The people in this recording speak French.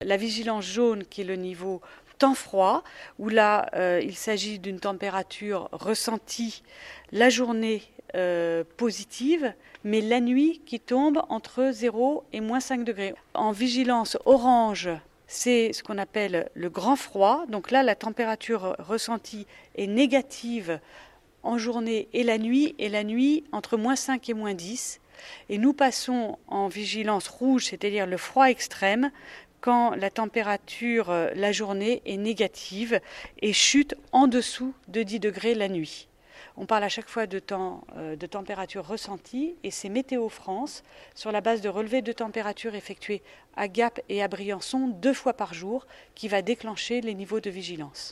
la vigilance jaune qui est le niveau temps froid, où là il s'agit d'une température ressentie la journée positive, mais la nuit qui tombe entre 0 et moins 5 degrés. En vigilance orange, c'est ce qu'on appelle le grand froid. Donc là, la température ressentie est négative en journée et la nuit entre moins 5 et moins 10. Et nous passons en vigilance rouge, c'est-à-dire le froid extrême, quand la température la journée est négative et chute en dessous de 10 degrés la nuit. On parle à chaque fois de température ressentie et c'est Météo France, sur la base de relevés de température effectués à Gap et à Briançon 2 fois par jour, qui va déclencher les niveaux de vigilance.